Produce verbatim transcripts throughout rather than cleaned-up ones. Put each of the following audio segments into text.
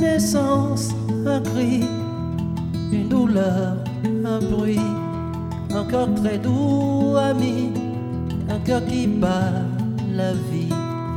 essence, un cri, une douleur, un bruit, un cœur très doux, ami, un cœur qui bat la vie.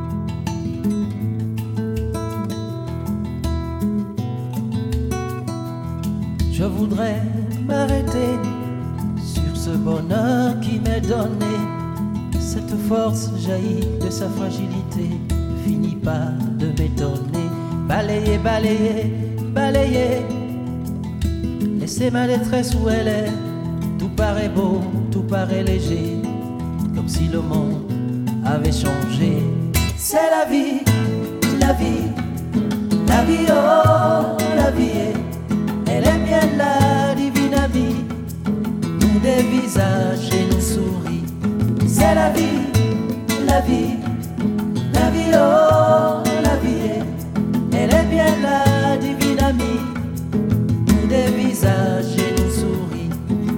Je voudrais m'arrêter sur ce bonheur qui m'est donné. Cette force jaillit de sa fragilité, finit par de m'étonner. Balayer, balayer, balayer, laisser ma détresse où elle est. Tout paraît beau, tout paraît léger, comme si le monde avait changé. C'est la vie, la vie, la vie, oh, la vie, elle est bien la divine amie, nous des visages et nous souris. C'est la vie, la vie, la vie, oh, la vie, elle est bien la divine amie, nous des visages et nous souris.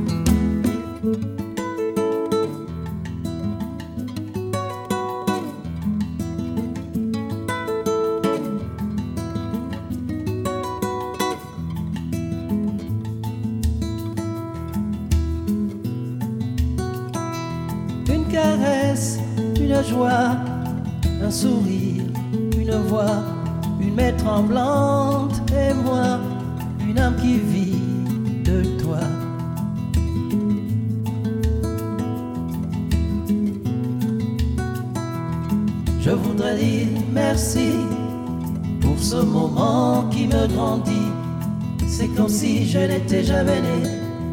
Une caresse, une joie, un sourire, une voix, une main tremblante et moi, une âme qui vit de toi. Je voudrais dire merci pour ce moment qui me grandit. C'est comme si je n'étais jamais né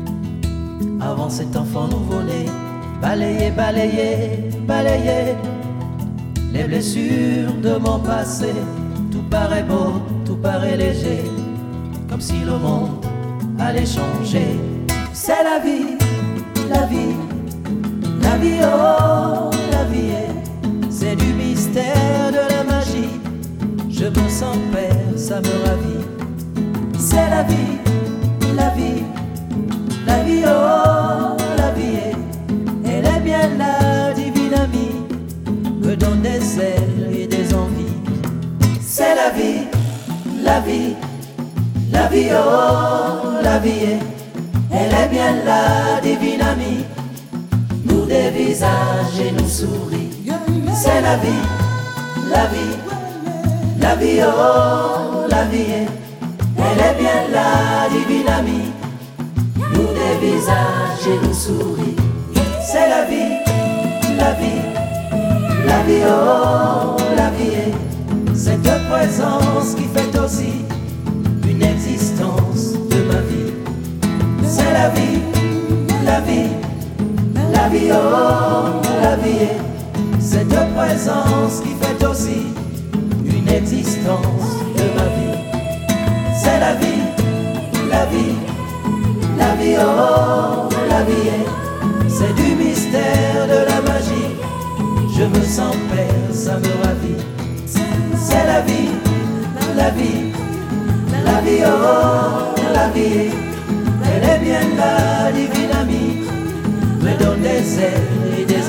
avant cet enfant nouveau-né. Balayer, balayer, balayer les blessures de mon passé. Tout paraît beau, tout paraît léger, comme si le monde allait changer. C'est la vie, la vie, la vie, oh, la vie, c'est du mystère, de la magie. Je me sens père, ça me ravit. C'est la vie, la vie, la vie, oh, la vie, elle est bien la divine amie, me donne des ailes et des envies. C'est la vie, la vie, la vie, oh, la vie, elle est bien la divine amie, nous des visages et nous souris. C'est la vie, la vie, la vie, oh, la vie, elle est bien la divine amie, nous des visages et nous souris. C'est la vie, la vie, la vie, oh, la vie, cette présence qui fait aussi une existence de ma vie. C'est la vie, la vie, la vie, oh, la vie, cette présence qui fait aussi une existence de ma vie. C'est la vie, la vie, la vie, oh, la vie, c'est du mystère, de la magie. Je me sens père, ça me ravit. C'est la vie, la vie, la vie, oh, la vie, elle est bien la divine amie, me donne des ailes et des